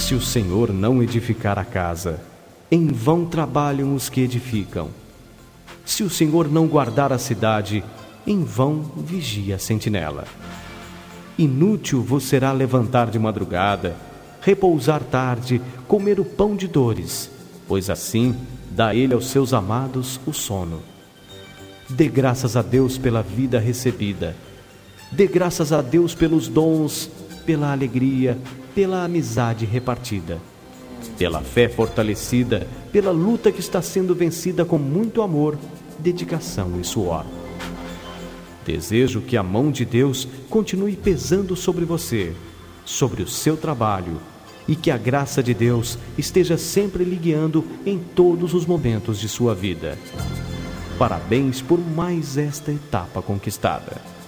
Se o Senhor não edificar a casa, em vão trabalham os que edificam. Se o Senhor não guardar a cidade, em vão vigia a sentinela. Inútil vos será levantar de madrugada, repousar tarde, comer o pão de dores, pois assim dá ele aos seus amados o sono. Dê graças a Deus pela vida recebida. Dê graças a Deus pelos dons, pela alegria, pela amizade repartida, pela fé fortalecida, pela luta que está sendo vencida com muito amor, dedicação e suor. Desejo que a mão de Deus continue pesando sobre você, sobre o seu trabalho, e que a graça de Deus esteja sempre lhe guiando em todos os momentos de sua vida. Parabéns por mais esta etapa conquistada.